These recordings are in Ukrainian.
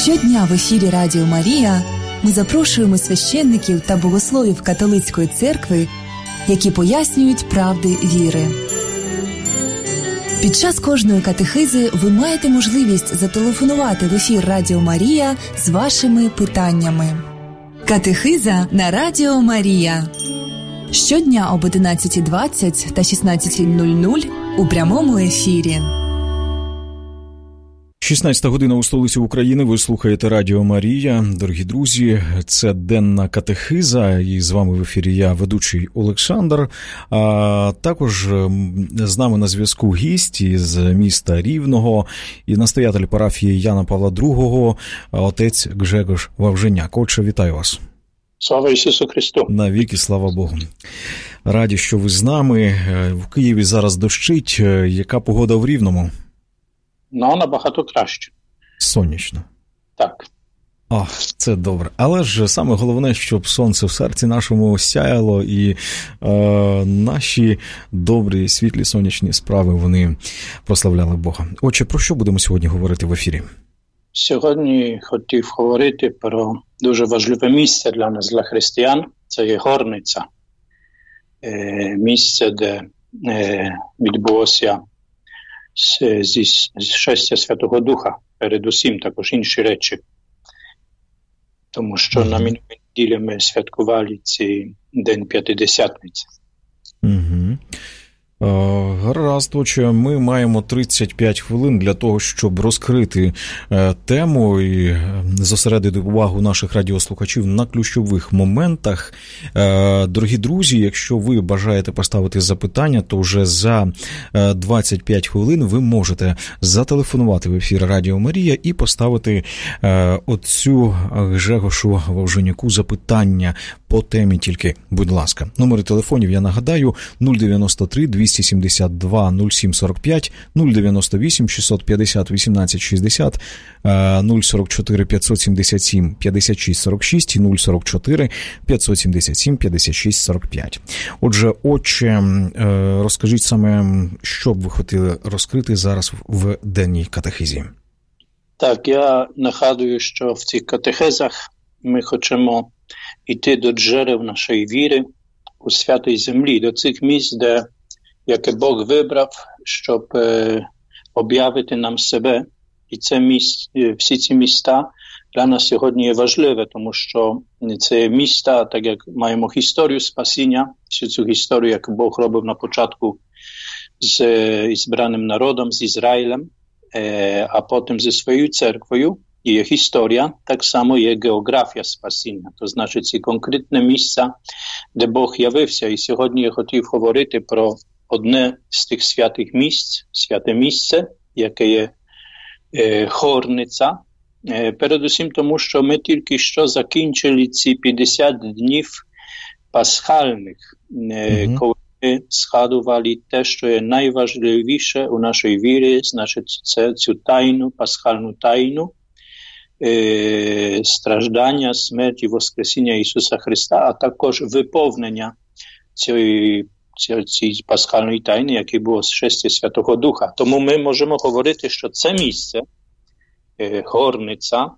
Щодня в ефірі Радіо Марія ми запрошуємо священників та богословів католицької церкви, які пояснюють правди віри. Під час кожної катехизи ви маєте можливість зателефонувати в ефір Радіо Марія з вашими питаннями. Катехиза на Радіо Марія. Щодня об 11:20 та 16:00 у прямому ефірі. 16 година у столиці України. Ви слухаєте Радіо Марія. Дорогі друзі, це денна катехиза. І з вами в ефірі я, ведучий Олександр. А також з нами на зв'язку гість із міста Рівного і настоятель парафії Яна Павла II, отець Гжегош Вовженяк. Отче, вітаю вас. Слава Ісусу Христу! Навіки, слава Богу. Раді, що ви з нами. В Києві зараз дощить. Яка погода в Рівному? Ну, набагато краще. Сонячно. Так. О, це добре. Але ж саме головне, щоб сонце в серці нашому сяяло і наші добрі, світлі, сонячні справи, вони прославляли Бога. Отже, про що будемо сьогодні говорити в ефірі? Сьогодні хотів говорити про дуже важливе місце для нас, для християн. Це є Горниця. Місце, де відбулося зішестя Святого Духа, передусім також інші речі. Тому що на минулій неділі ми святкували цей День П'ятидесятниці. Гаразд, отже, ми маємо 35 хвилин для того, щоб розкрити тему і зосередити увагу наших радіослухачів на ключових моментах. Дорогі друзі, якщо ви бажаєте поставити запитання, то вже за 25 хвилин ви можете зателефонувати в ефір Радіо Марія і поставити отцю Гжегошу Вовженяку запитання по темі тільки, будь ласка. Номери телефонів, я нагадаю, 093 272 0745, 098 650 1860, 044 577 5646 і 044 577 5645. Отже, отче, розкажіть саме, що б ви хотіли розкрити зараз в денній катехизі. Так, я нагадую, що в цих катехезах ми хочемо йти до джерел нашої віри у святій землі, до цих місць, де яке Бог вибрав, щоб об'явити нам себе. І всі ці міста для нас сьогодні є важливі, тому що це міста, так як маємо історію спасіння, всю цю історію, яку Бог робив на початку з збраним народом, з Ізраїлем, а потім зі своєю церквою. І є історія, так само є географія спасіння. То значить, ці конкретні місця, де Бог явився. І сьогодні я хотів говорити про одне з тих святих місць, святе місце, яке є Горниця. Передусім тому, що ми тільки що закінчили ці 50 днів пасхальних, коли ми згадували те, що є найважливіше у нашій вірі, значить це цю тайну, пасхальну тайну, страждання, смерть і воскресіння Ісуса Христа, а також виповнення цієї пасхальної тайни, яке було зшестя Святого Духа. Тому ми можемо говорити, що це місце, Горниця,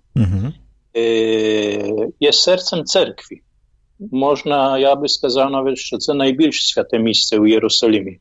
є серцем церкви. Можна, я би сказав навіть, що це найбільш святе місце у Єрусалимі.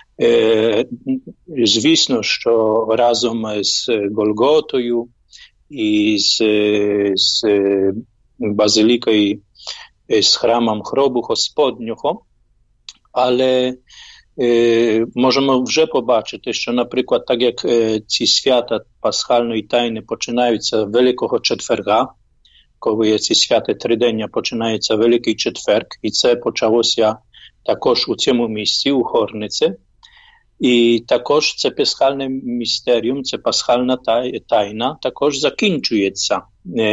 Звісно, що разом з Голготою і з базилікою, з храмом гробу Господнього, але можемо вже побачити, що, наприклад, так як ці свята пасхальної тайни починаються Великого Четверга, коли є ці святи тридення, починається Великий Четверг, і це почалося також у цьому місці, у Горниці, і також це пасхальне містеріум, це пасхальна тайна, також закінчується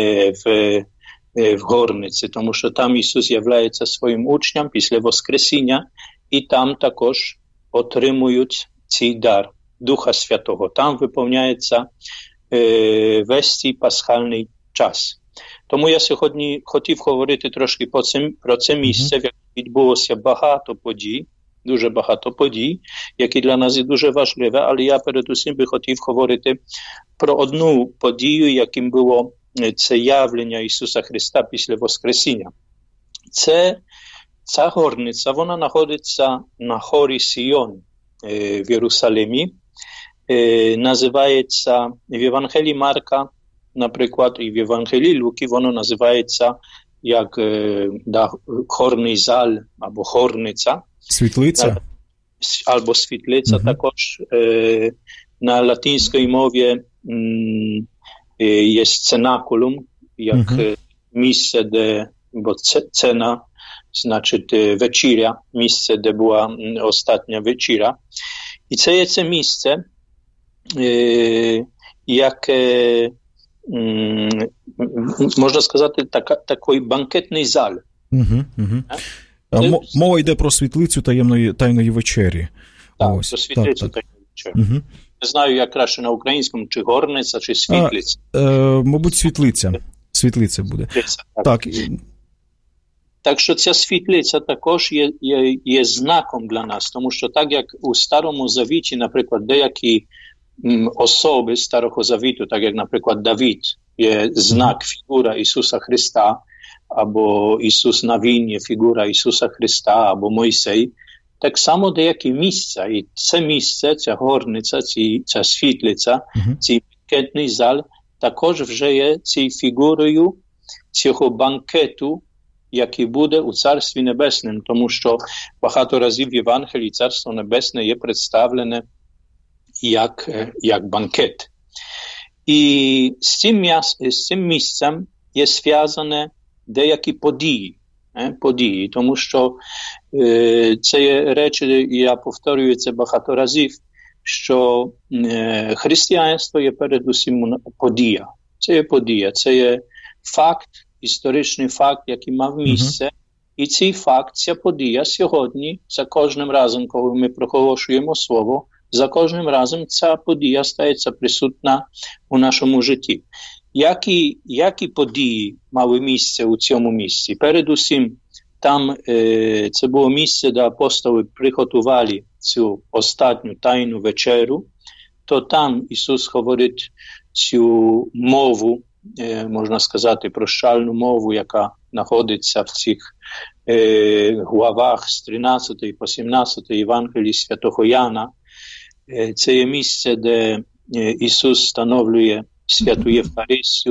в Горниці, тому що там Ісус являється своїм учням після Воскресіння, і там також отримують цей дар Духа Святого. Там виповняється весь цей пасхальний час. Тому я сьогодні хотів говорити трошки про це місце, в якому відбулося багато подій, дуже багато подій, які для нас є дуже важливі, але я передусім би хотів говорити про одну подію, яким було це явлення Ісуса Христа після Воскресіння. Ця горниця, вона знаходиться на горі Сіон в Єрусалимі. Називається в Євангелії Марка, наприклад, і в Євангелії Луки, воно називається як горний зал або горниця. Світлиця? Або світлиця також. На латинській мові є сценакулум, як місце, де, бо цена, значить вечіря, місце, де була остання вечіря. І це є це місце, яке, можна сказати, такий банкетний зал. Мова йде про світлицю тайної вечері. Так, про світлицю тайної вечері. Не знаю, як краще на українському, чи горниця, чи світлиця. Мабуть, світлиця. Світлиця буде. Так. Так що ця світлиця також є знаком для нас, тому що так як у Старому Завіті, наприклад, деякі особи Старого Завіту, так як, наприклад, Давид, є знак, фігура Ісуса Христа, або Ісус Навін є фігура Ісуса Христа, або Мойсей, так само деякі місця, і це місце, ця горниця, ця світлиця, цей банкетний зал, також вже є цією фігурою цього банкету, який буде у Царстві Небесному, тому що багато разів в Євангелії Царство Небесне є представлене як банкет. І з цим місцем є зв'язане деякі події, тому що це є речі, я повторюю це багато разів, що християнство є передусім подія. Це є подія, це є факт, історичний факт, який мав місце, і цей факт, ця подія сьогодні, за кожним разом, коли ми проголошуємо слово, за кожним разом ця подія стається присутня у нашому житті. Які події мали місце у цьому місці? Передусім, там це було місце, де апостоли приготували цю останню тайну вечерю, то там Ісус говорить цю мову, можна сказати, прощальну мову, яка знаходиться в цих главах з 13 по 17 Євангелії Святого Яна. Це є місце, де Ісус встановлює Святу Євхаристію,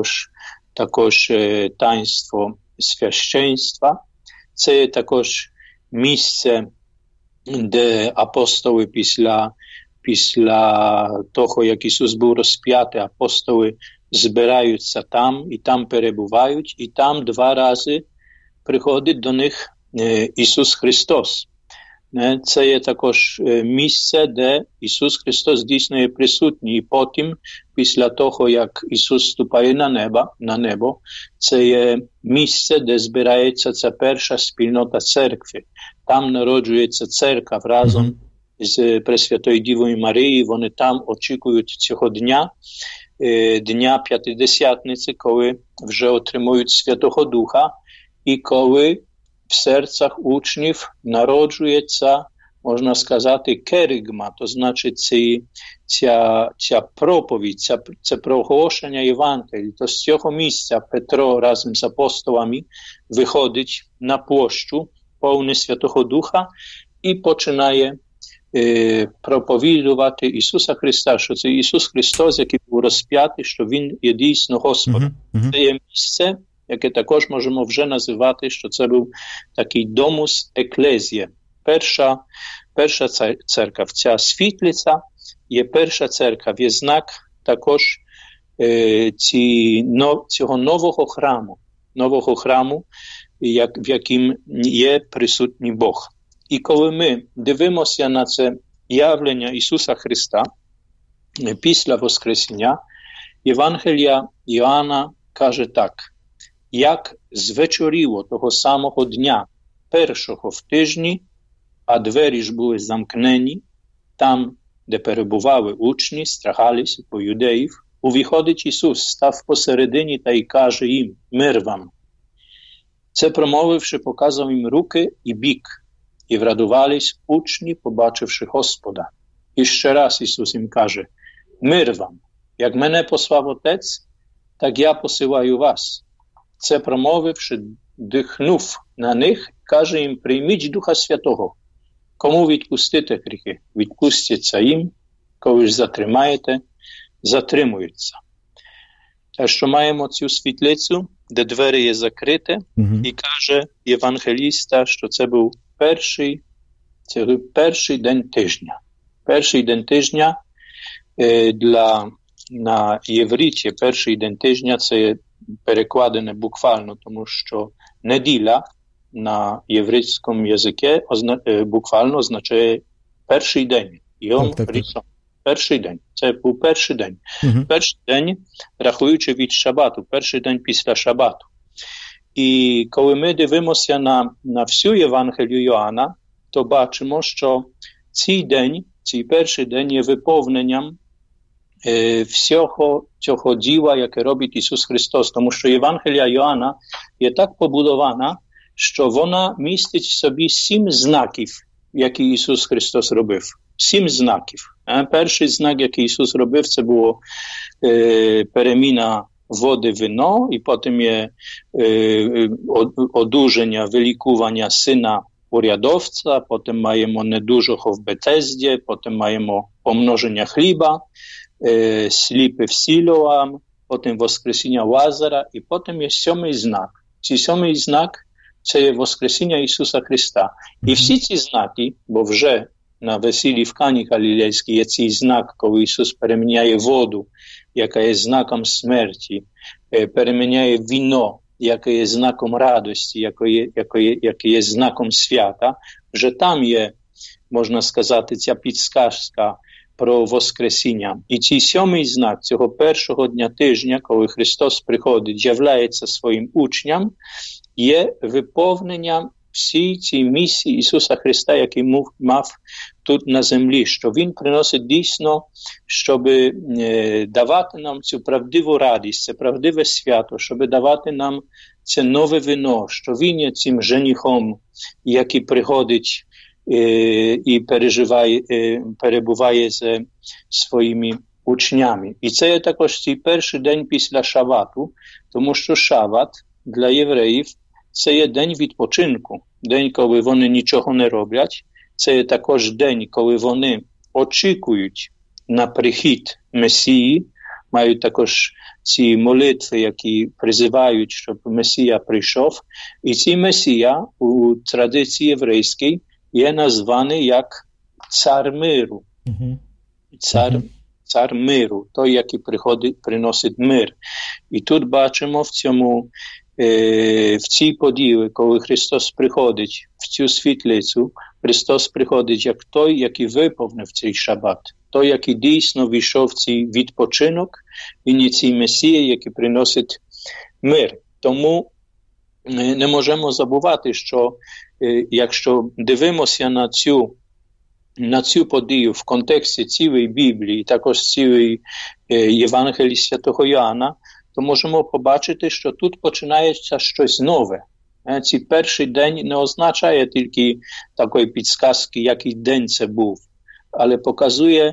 також таїнство священства. Це є також місце, де апостоли після того, як Ісус був розп'ятий, апостоли збираються там, і там перебувають, і там 2 рази приходить до них Ісус Христос. Це є також місце, де Ісус Христос дійсно є присутній. І потім, після того, як Ісус вступає на небо, це є місце, де збирається ця перша спільнота церкви. Там народжується церква разом з Пресвятою Дівою Марією. Вони там очікують цього дня П'ятидесятниці, коли вже отримують Святого Духа, і коли в серцях учнів народжується, можна сказати, керигма, то значить ця проповідь, це проголошення Євангелії. То з цього місця Петро разом з апостолами виходить на площу, повний Святого Духа, і починає проповідувати Ісуса Христа, що це Ісус Христос, який був розп'ятий, що Він є дійсно Господь. Це є місце, яке також можемо вже називати, що це був такий домус еклезія. Перша церква, ця світлиця є перша церква, є знак також цього нового храму, в яким є присутній Бог. І коли ми дивимося на це явлення Ісуса Христа після Воскресіння, Євангелія Іоанна каже так: як звечоріло того самого дня, першого в тижні, а двері ж були замкнені, там, де перебували учні, страхалися по юдеїв, увіходить Ісус, став посередині та й каже їм: мир вам. Це промовивши, показав їм руки і бік, і врадувались учні, побачивши Господа. І ще раз Ісус їм каже: мир вам, як мене послав Отець, так я посилаю вас. Це промовивши, дихнув на них, каже їм, прийміть Духа Святого. Кому відпустите гріхи, відпустяться їм, коли ж затримаєте, затримуються. Так що маємо цю світлицю, де двері є закриті, і каже євангеліста, що це був перший день тижня. Перший день тижня на євриті перший день тижня це перекладене буквально, тому що неділя на єврейському язикі буквально означає перший день. Йом Рішон. Перший день. Це був перший день. Перший день, рахуючи від шабату, перший день після шабату. І коли ми дивимося на всю Євангелію Йоанна, то бачимо, що цей перший день є виповненням всього цього діла, яке робить Ісус Христос. Тому що Євангелія Йоанна є так побудована, що вона містить в собі 7 знаків, які Ісус Христос робив. 7 знаків. Перший знак, який Ісус робив, це було переміна води в вино, і потім є одужання, вилікування сина урядовця, потім маємо недужого в Бетезді, потім маємо помноження хліба, сліпи в Сілоам, потім воскресіння Лазара, і потім є 7 знак. Цей 7 знак – це є воскресіння Ісуса Христа. І всі ці знаки, бо вже на весіллі в Кані Галілейській є цей знак, коли Ісус переміняє воду, яка є знаком смерті, переміняє віно, яке є знаком радості, яке є знаком свята. Вже там є, можна сказати, ця підсказка про воскресіння. І цей 7 знак цього першого дня тижня, коли Христос приходить, являється своїм учням, є виповненням всій цій місії Ісуса Христа, який мав тут на землі, що Він приносить дійсно, щоб давати нам цю правдиву радість, це правдиве свято, щоб давати нам це нове вино, що Він є цим женихом, який приходить і перебуває з своїми учнями. І це є також цей перший день після шабату, тому що шабат для євреїв це є день відпочинку, день, коли вони нічого не роблять. Це є також день, коли вони очікують на прихід Месії, мають також ці молитви, які призивають, щоб Месія прийшов. І цей Месія у традиції єврейській є названий як цар миру. Цар миру, той, який приносить мир. І тут бачимо в цій події, коли Христос приходить в цю світлицю, Христос приходить як той, який виповнив цей шабат, той, який дійсно війшов в цей відпочинок, він є цей Месія, який приносить мир. Тому не можемо забувати, що якщо дивимося на цю подію в контексті цілої Біблії, також цілої Євангелії Святого Йоанна, то можемо побачити, що тут починається щось нове. Цей перший день не означає тільки такої підсказки, який день це був, але показує,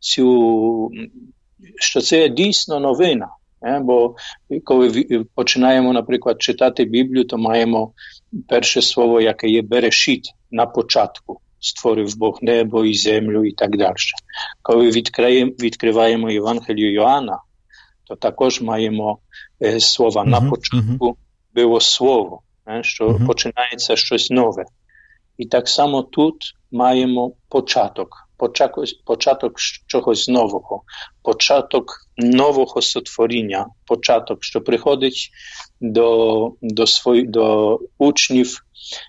що це дійсно новина. Бо коли починаємо, наприклад, читати Біблію, то маємо перше слово, яке є Берешит, на початку. Створив Бог небо і землю і так далі. Коли відкриваємо Євангелію Йоанна, то також маємо слова на початку було слово, що починається щось нове. І так само тут маємо початок чогось нового, початок нового сотворіння, початок, що приходить до учнів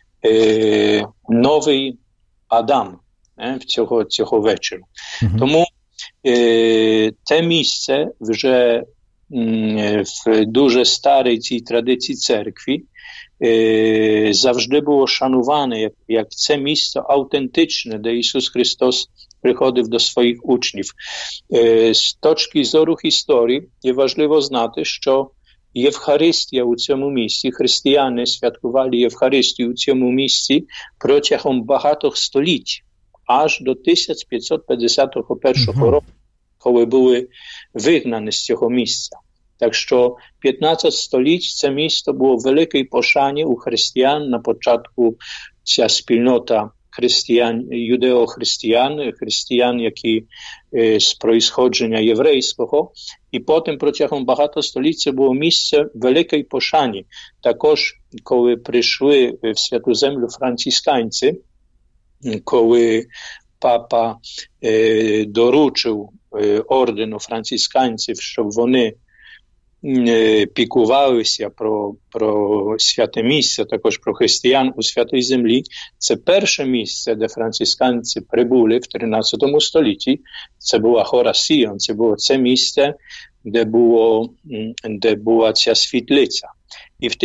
новий Адам цього вечора. Тому те місце вже в дуже старій цій традиції церкви завжди було шануване як це місце автентичне, де Ісус Христос приходив до своїх учнів. З точки зору історії є важливо знати, що Євхаристія у цьому місці, християни святкували Євхаристію у цьому місці протягом багатьох століть, аж до 1551 року, коли були вигнані з цього місця. Так що 15 століть це місто було в великій пошані у християн. На початку ця спільнота християн, християн, які з происходження єврейського, і потім протягом багато століть це було місце великої пошані. Також, коли прийшли в Святу Землю францисканці, коли папа доручив ордену францисканців, щоб вони піклувалися про святе місце, також про християн у Святій Землі. Це перше місце, де францисканці прибули в 13 столітті. Це була гора Сіон, це було це місце, де була ця світлиця. І в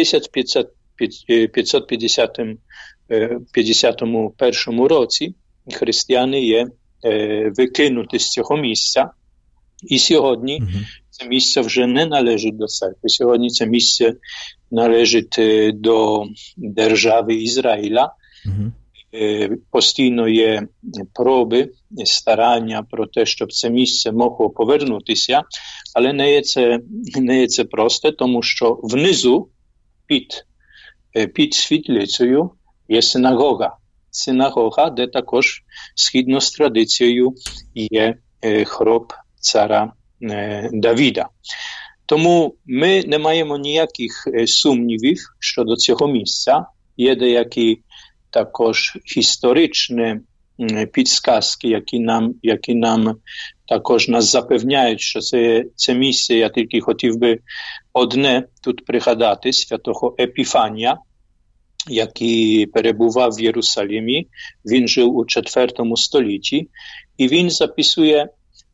1551 році християни є викинуті з цього місця. І сьогодні це місце вже не належить до церкви. Сьогодні це місце належить до держави Ізраїля. Постійно є проби, старання про те, щоб це місце могло повернутися, але не є це просте, тому що внизу, під світлицею, є синагога. Синагога, де також, згідно з традицією, є гроб цара Давіда. Тому ми не маємо ніяких сумнівів щодо цього місця. Є деякі також історичні підсказки, які нам також нас запевняють, що це місце. Я тільки хотів би одне тут пригадати, святого Епіфанія, який перебував в Єрусалимі. Він жив у 4 столітті, і він записує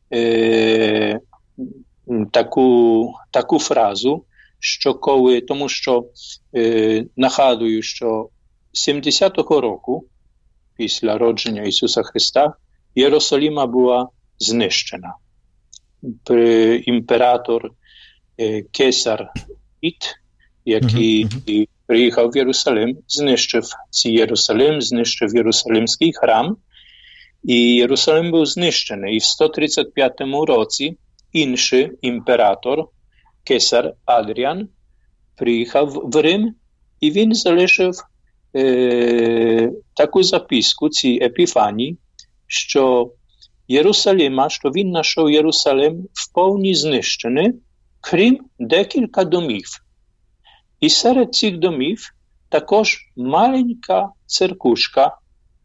таку фразу, що тому що нагадую, що 70-го року після родження Ісуса Христа Єрусалима була знищена. Імператор Кесар Тит, який приїхав в Єрусалим, знищив цей Єрусалим, знищив Єрусалимський храм, і Єрусалим був знищений. І в 135 році інший імператор, Кесар Адріан, приїхав в Рим, і він залишив таку записку цій Епіфанії, що Єрусалима, що він знайшов Єрусалим вповні знищений, крім декілька домів. І серед цих домів також маленька церквушка,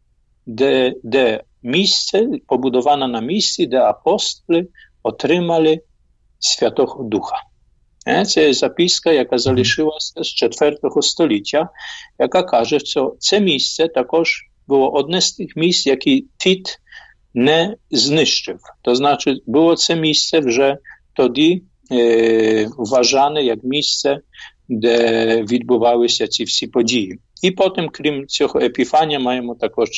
де місце, побудована на місці, де апостоли отримали Святого Духа. Це записка, яка залишилася з 4 століття, яка каже, що це місце також було одне з тих місць, які Тит не знищив. То значить, було це місце вже тоді вважане як місце, де відбувалися ці всі події. І потім, крім цього Епіфанія, маємо також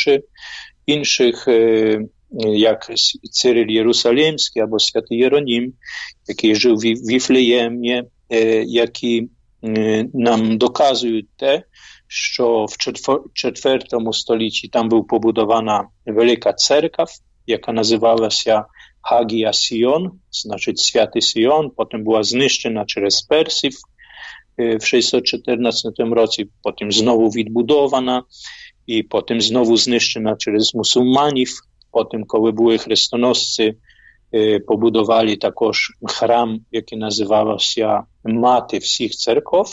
інших, як Цирил Єрусалимський або Святий Єронім, який жив в Віфлеємі, які нам доказують те, що в 4 столітті там була побудована велика церква, яка називалася Хагія Сіон, значить Святий Сіон, потім була знищена через персів в 614 році, потім знову відбудована, і потім знову знищена через мусульманів. Потім, коли були хрестоносці, побудували також храм, який називався Мати всіх церков.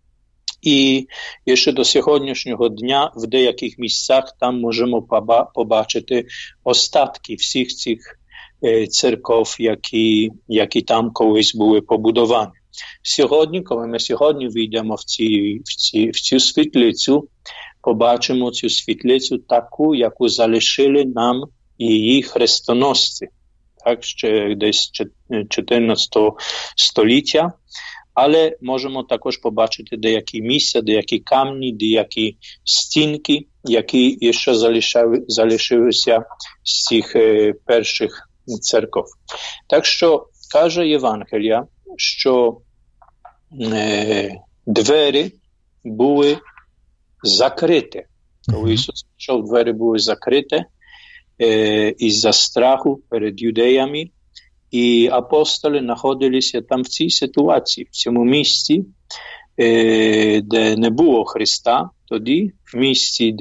І ще до сьогоднішнього дня в деяких місцях там можемо побачити остатки всіх цих церков, які там колись були побудовані. Сьогодні, коли ми сьогодні війдемо в цю світлицю, побачимо цю світлицю таку, яку залишили нам її хрестоносці, так, ще десь 14 століття, але можемо також побачити деякі місця, деякі камні, деякі стінки, які ще залишилися з цих перших церков. Так що каже Євангелія, що двері були закриті. Коли Ісус пішов, двері були закриті із-за страху перед юдеями, І апостоли знаходилися там в цій ситуації, в цьому місці, де не було Христа тоді, в місці,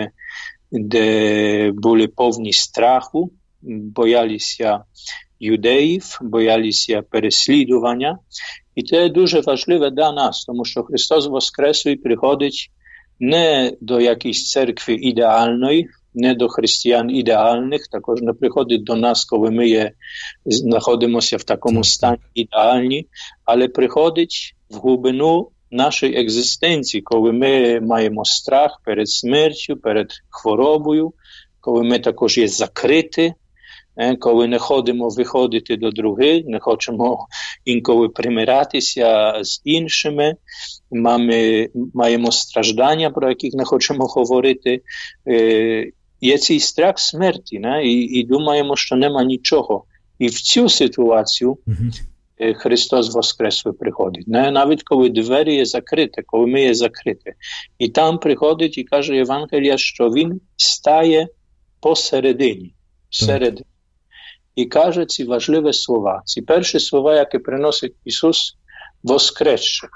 де були повні страху, боялися юдеїв, боялися переслідування. І це дуже важливе для нас, тому що Христос воскресив і приходить не до якоїсь церкви ідеальної, не до християн ідеальних, також не приходить до нас, коли ми знаходимося в такому стані ідеальні, але приходить в глибину нашої екзистенції, коли ми маємо страх перед смертю, перед хворобою, коли ми також є закриті, коли не ходимо виходити до других, не хочемо інколи примиратися з іншими, маємо страждання, про яких не хочемо говорити. Є цей страх смерті, і думаємо, що нема нічого. І в цю ситуацію Христос воскреслий приходить. Навіть коли двері є закриті, коли ми є закриті. І там приходить і каже Євангелія, що Він стає посередині. І каже ці важливі слова. Ці перші слова, які приносить Ісус воскресших,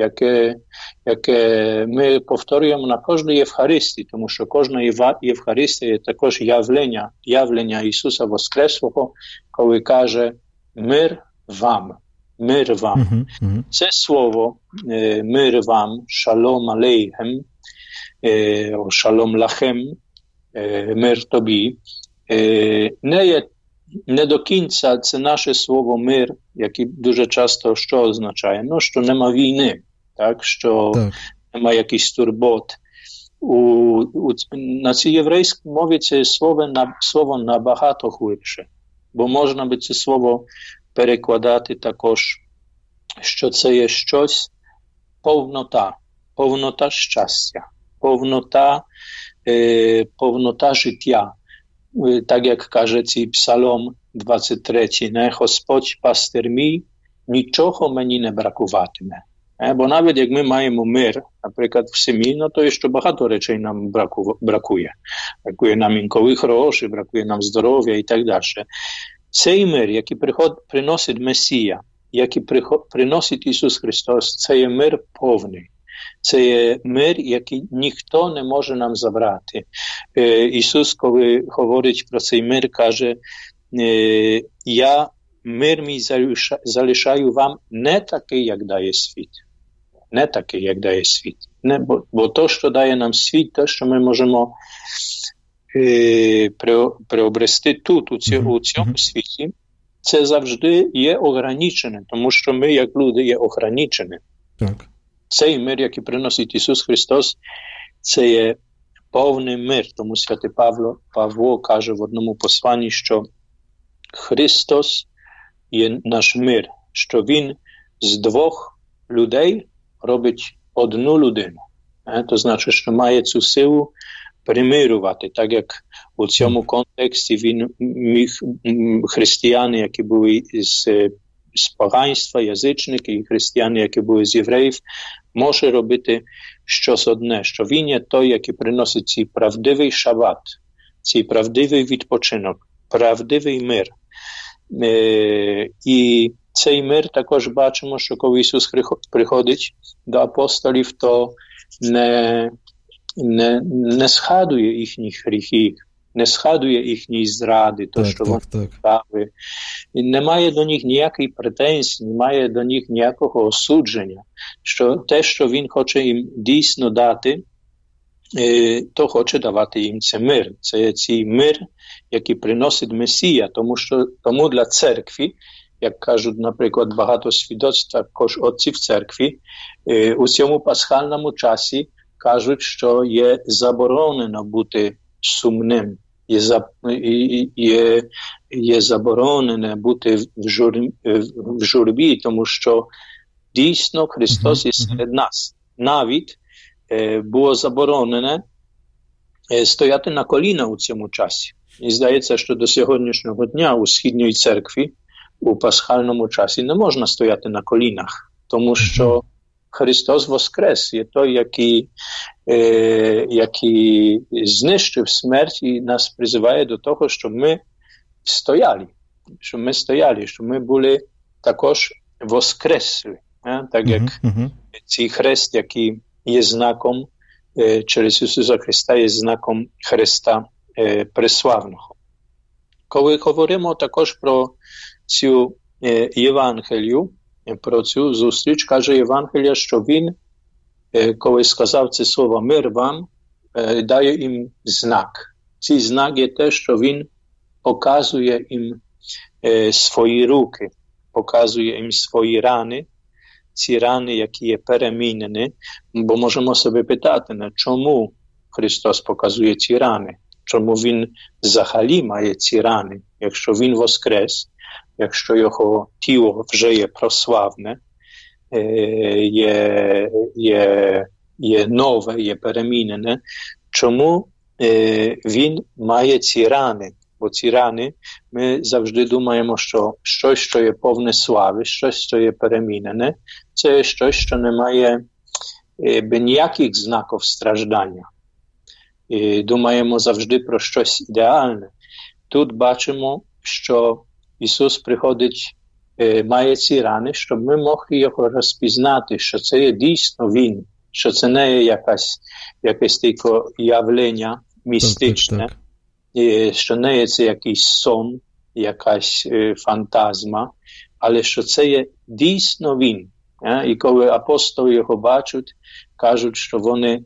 яке ми повторюємо на кожній Євхаристії, тому що кожна Євхаристія є також явлення Ісуса Воскреслого, коли каже «Мир вам». Мир вам. Це слово «мир вам», «шалом алейхем», «шалом лахем», «мир тобі», не до кінця це наше слово «мир», яке дуже часто що означає? Що нема війни, що нема якихось турбот. На цій єврейській мові це слово набагато глибше, бо можна би це слово перекладати також, що це є щось повнота щастя, повнота життя. Так як каже цей Псалом 23, Господь пастир мій, нічого мені не бракуватиме. Бо навіть як ми маємо мир, наприклад, в сім'ї, то ще багато речей нам бракує. Бракує нам інколи грошей, бракує нам здоров'я і так далі. Цей мир, який приносить Месія, який приносить Ісус Христос, це є мир повний. Це є мир, який ніхто не може нам забрати. Ісус, коли говорить про цей мир, каже, я мир мій залишаю вам не такий, як дає світ. Не такий, як дає світ. Бо то, що дає нам світ, те, що ми можемо приобрести тут, у цьому світі, це завжди є ограничене, тому що ми, як люди, є ограничені. Так. Цей мир, який приносить Ісус Христос, це є повний мир. Тому святий Павло каже в одному посланні, що Христос є наш мир, що Він з двох людей робить одну людину. То значить, що має цю силу примирювати, так як у цьому контексті він міг християни, які були з поганства, язичники, і християни, які були з євреїв, може робити щось одне, що він є той, який приносить цей правдивий шабат, цей правдивий відпочинок, правдивий мир. І цей мир також бачимо, що коли Ісус приходить до апостолів, то не згадує їхніх гріхів, не згадує їхньої зради, то, що вони справи. Немає до них ніякої претензії, немає до них ніякого осудження. Що те, що він хоче їм дійсно дати, то хоче давати їм це мир. Це цей мир, який приносить Месія, тому для церкви, як кажуть, наприклад, багато свідоцтв також отців церкви, у цьому пасхальному часі кажуть, що є заборонено бути сумним, є заборонено бути в журбі, тому що дійсно Христос є серед нас. Навіть було заборонено стояти на коліна у цьому часі. І здається, що до сьогоднішнього дня у Східній церкві у пасхальному часі не можна стояти на колінах, тому що Христос воскрес, є той, який знищив смерть і нас призиває до того, щоб ми стояли. щоб ми стояли, щоб ми були також воскресли. Так як цей хрест, який є знаком через Ісуса Христа, є знаком Христа Преславного. Коли говоримо також про цю Євангелію, про цю зустріч, каже Євангелія, що він, коли сказав це слово «мир вам», дає їм знак. Цей знак є те, що він показує їм свої руки, показує їм свої рани, ці рани, які є перемінені, бо можемо себе питати, чому Христос показує ці рани, чому він взагалі має ці рани, якщо він воскрес, якщо його тіло вже є прославне, є нове, є перемінене, чому він має ці рани? Бо ці рани, ми завжди думаємо, що щось, що є повне слави, щось, що є перемінене, це щось, що не має ніяких знаків страждання. І думаємо завжди про щось ідеальне. Тут бачимо, що Ісус приходить, має ці рани, щоб ми могли його розпізнати, що це є дійсно Він, що це не є якесь тільки явлення містичне, що не є це якийсь сон, якась фантазма, але що це є дійсно Він. І коли апостоли його бачать, кажуть, що вони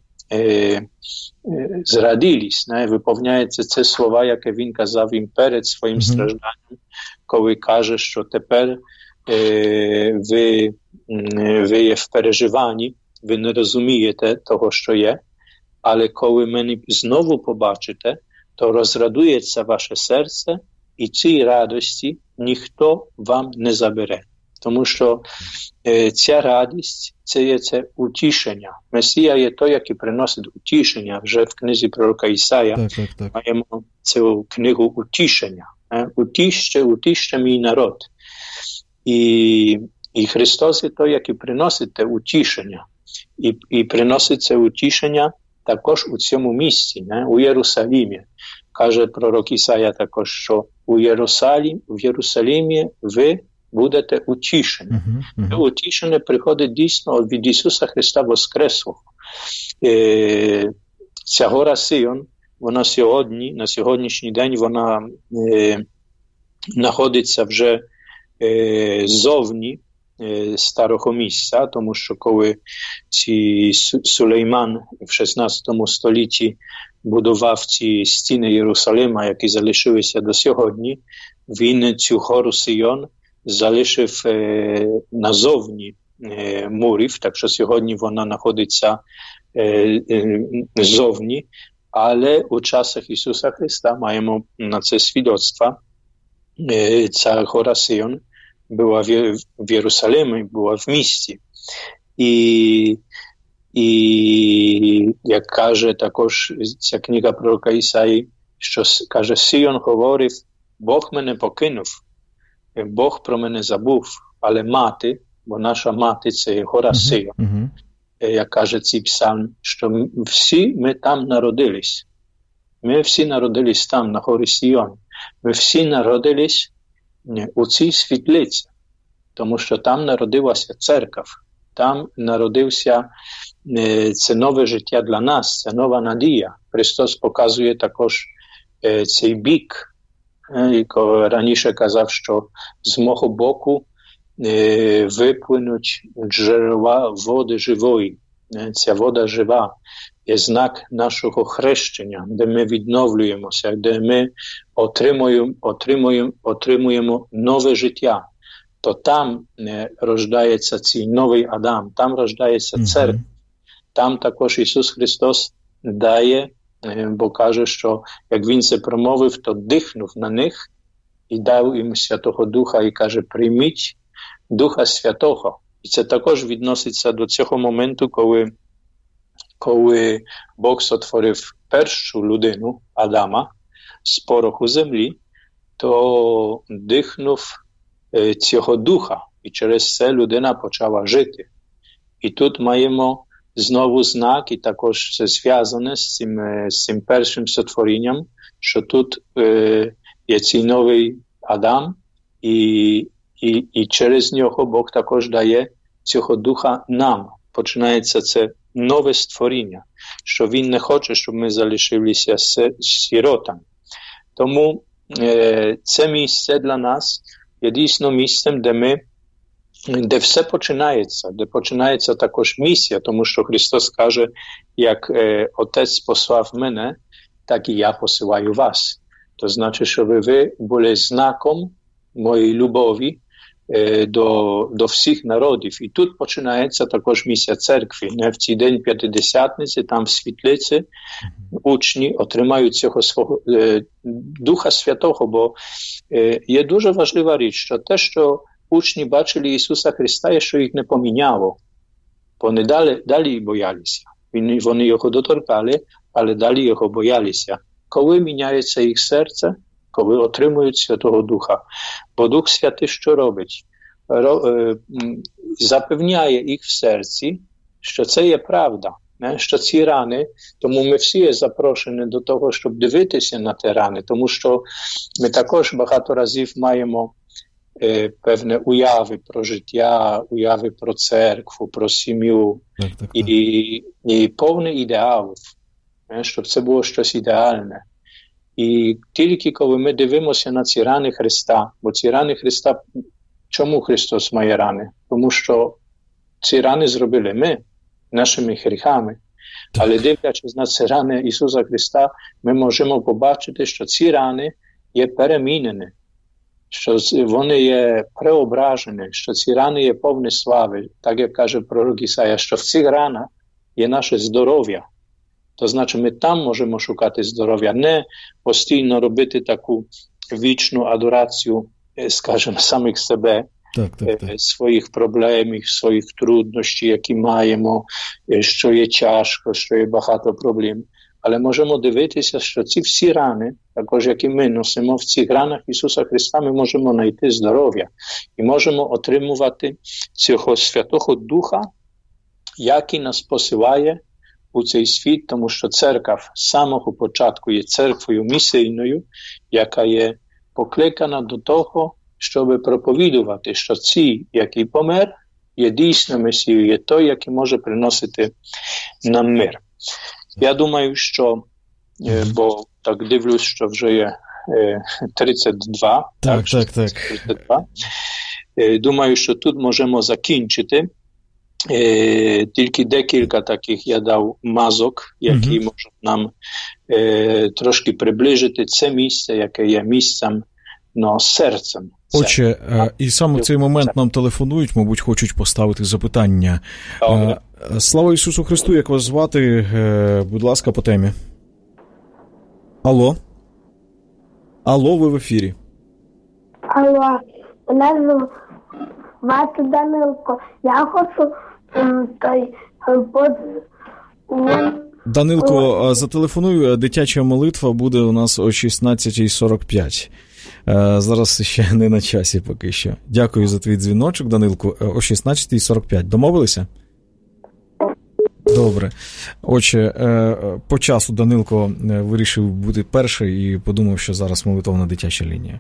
зрадились, виповняється це слова, яке він казав їм перед своїм стражданням, коли каже, що тепер ви є в переживанні, ви не розумієте того, що є, але коли мене знову побачите, то розрадується ваше серце, і цій радості ніхто вам не забере. Тому що ця радість, це є це утішення. Месія є той, який приносить утішення. Вже в книзі пророка Ісая маємо цю книгу утішення. Утіще мій народ. І Христос є той, який приносить те утішення. І приносить це утішення також у цьому місці, у Єрусалимі. Каже пророк Ісая також, що в Єрусалимі ви будете утішені. Утішення приходить дійсно від Ісуса Христа Воскреслого. Ця гора Сіон, вона сьогодні, на сьогоднішній день, вона знаходиться вже зовні старого місця, тому що коли Сулейман в 16 столітті будував ці стіни Єрусалима, які залишилися до сьогодні, він цю гору Сіон залишив назовні мурів, так що сьогодні вона знаходиться зовні, але у часах Ісуса Христа маємо на це свідоцтва. Ця гора Сіон була в Єрусалимі, була в місті. І як каже також ця книга пророка Ісаї, що каже, Сіон говорив, Бог мене покинув, Бог про мене забув, але мати, бо наша мати це гора Сіон, як каже цей псалм, що всі ми там народились. Ми всі народились там, на горі Сіон. Ми всі народились у цій світлиці, тому що там народилася церква, там народився це нове життя для нас, це нова надія. Христос показує також цей бік. І коли раніше казав, що з мого боку виплинуть джерела води живої. Ця вода жива є знак нашого хрещення, де ми відновлюємося, де ми отримуємо нове життя. То там рождається цей новий Адам, там рождається церква. Там також Ісус Христос дає, бо каже, що як Він це промовив, то дихнув на них і дав їм Святого Духа і каже, прийміть Духа Святого. І це також відноситься до цього моменту, коли Бог сотворив першу людину, Адама, з пороху землі, то дихнув цього духа, і через це людина почала жити. І тут маємо знову знак, і також це зв'язане з цим першим сотворінням, що тут є цей новий Адам, і через нього Бог також дає цього духа нам. Починається це нове створіння, що він не хоче, щоб ми залишилися сиротами. Тому це місце для нас є дійсно місцем, де все починається, де починається також місія, тому що Христос каже, як Отець послав мене, так і я посилаю вас. То значить, що ви були знаком моєї любові до всіх народів. І тут починається також місія церкви. Не в цей день П'ятидесятниці, там в світлиці учні отримають цього свого Духа Святого, бо є дуже важлива річ, що те, що учні бачили Ісуса Христа, є, що їх не поміняло. Вони далі боялися. Вони його доторкали, але далі його боялися. Коли міняється їх серце, коли отримують Святого Духа. Бо Дух Святий що робить? Запевняє їх в серці, що це є правда, що ці рани, тому ми всі є запрошені до того, щоб дивитися на ті рани, тому що ми також багато разів маємо певне уяви про життя, уяви про церкву, про сім'ю і повний ідеал, щоб це було щось ідеальне. І тільки коли ми дивимося на ці рани Христа, бо ці рани Христа, чому Христос має рани? Тому що ці рани зробили ми, нашими гріхами. Але дивлячись на ці рани Ісуса Христа, ми можемо побачити, що ці рани є перемінені, що вони є преображені, що ці рани є повні слави. Так як каже пророк Ісая, що в цих ранах є наше здоров'я. То значить, ми там можемо шукати здоров'я, не постійно робити таку вічну адорацію, скажімо, самих себе, своїх проблем, своїх труднощів, які маємо, що є тяжко, що є багато проблем. Але можемо дивитися, що ці всі рани, також які ми носимо в цих ранах Ісуса Христа, ми можемо знайти здоров'я. І можемо отримувати цього Святого Духа, який нас посилає у цей світ, тому що церква з самого початку є церквою місійною, яка є покликана до того, щоб проповідувати, що ці, який помер, є дійсно Месією, є той, який може приносити нам мир. Я думаю, що, бо так дивлюсь, що вже є 32. Так. 32. Думаю, що тут можемо закінчити. Тільки декілька таких я дав мазок, які можуть нам трошки приближити це місце, яке є місцем, серцем. Отже, і саме в цей момент нам телефонують, мабуть, хочуть поставити запитання. Слава Ісусу Христу, як вас звати? Будь ласка, по темі. Алло? Алло, ви в ефірі. Алло, мене звати Данилко. Я хочу Данилко, зателефоную, дитяча молитва буде у нас о 16:45. Зараз ще не на часі поки що. Дякую за твій дзвіночок, Данилко, о 16:45. Домовилися? Добре. Отже, по часу Данилко вирішив бути перший і подумав, що зараз молитовна дитяча лінія.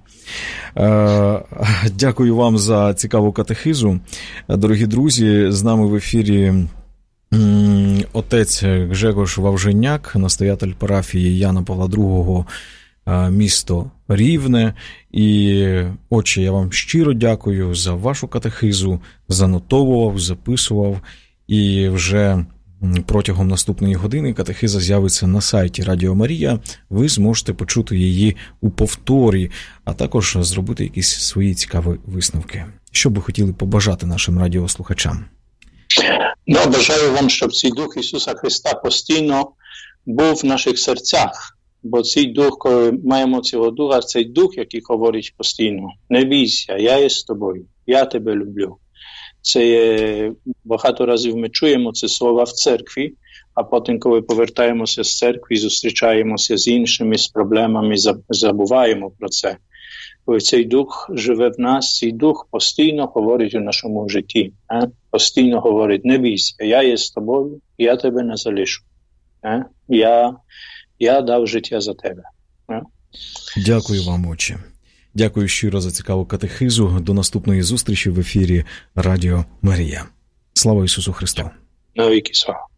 Дякую вам за цікаву катехизу. Дорогі друзі, з нами в ефірі отець Гжегош Вавженяк, настоятель парафії Яна Павла II, місто Рівне. І, отче, я вам щиро дякую за вашу катехизу, занотовував, записував, і вже протягом наступної години катехиза з'явиться на сайті Радіо Марія. Ви зможете почути її у повторі, а також зробити якісь свої цікаві висновки. Що б ви хотіли побажати нашим радіослухачам? Бажаю вам, щоб цей Дух Ісуса Христа постійно був в наших серцях. Бо цей Дух, коли маємо цього Духа, цей Дух, який говорить постійно: не бійся, я є з тобою, я тебе люблю. Це є, багато разів ми чуємо ці слова в церкві, а потім, коли повертаємося з церкви, зустрічаємося з іншими, з проблемами, забуваємо про це. Коли цей Дух живе в нас, цей Дух постійно говорить у нашому житті. Постійно говорить: не бійся, я є з тобою, я тебе не залишу. Я дав життя за тебе. Дякую вам, отче. Дякую щиро за цікаву катехизу. До наступної зустрічі в ефірі Радіо Марія. Слава Ісусу Христу! Навіки слава!